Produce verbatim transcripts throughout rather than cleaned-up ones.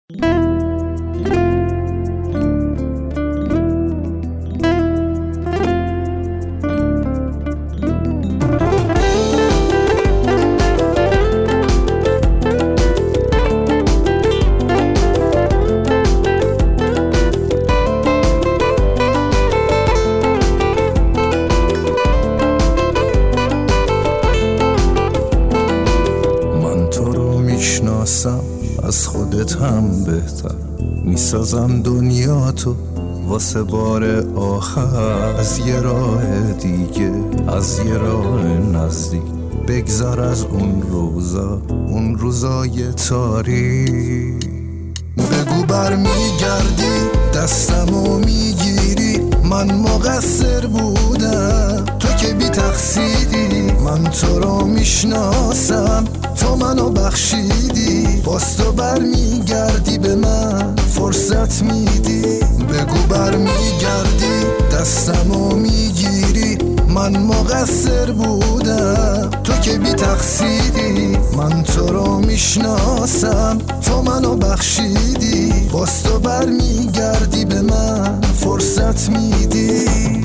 از خودت هم بهتر میسازم دنیا تو واسه بار آخر. از یه راه دیگه، از یه راه نزدیک، بگذر از اون روزا، اون روزای تاریک. بگو بر میگردی دستمو میگیری، من مقصر بودم تو که بی تقصیری. من تو رو میشناسم تو منو بخشیدی، باز تو بر میگردی به من فرصت میدی. بگو بر میگردی دستمو میگیری، من مقصر بودم تو که بی تقصیری. من تو رو میشناسم تو منو بخشیدی، باز تو بر میگردی به من فرصت میدی.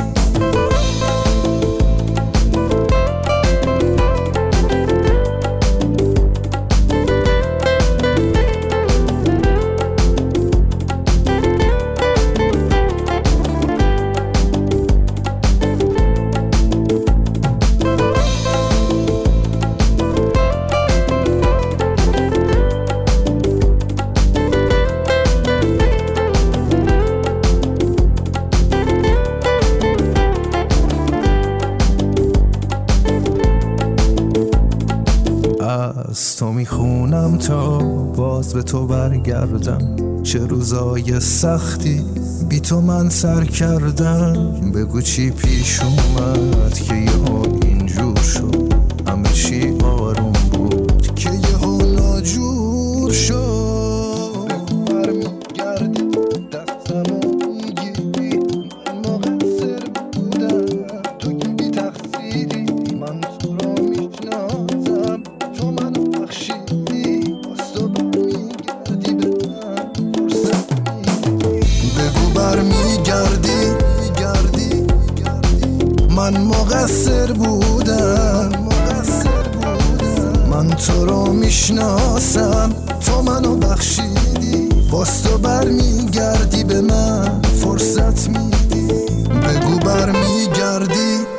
از تو میخونم تا باز به تو برگردم، چه روزای سختی بی تو من سر کردم. بگو چی پیش اومد که یهو اینجور شد، همه چی آروم بود که یهو ناجور شد. بگو برمیگردی دستمو میگیری، من مقصر بودم تو که بی تقصیری. من تو رو میشناسم تو منو بخشیدی، باز تو برمیگردی به من فرصت میدی. بگو برمیگردی من مقصر بودم، من تو رو میشناسم تو منو بخشیدی، باز تو برمیگردی به من فرصت میدی. بگو برمیگردی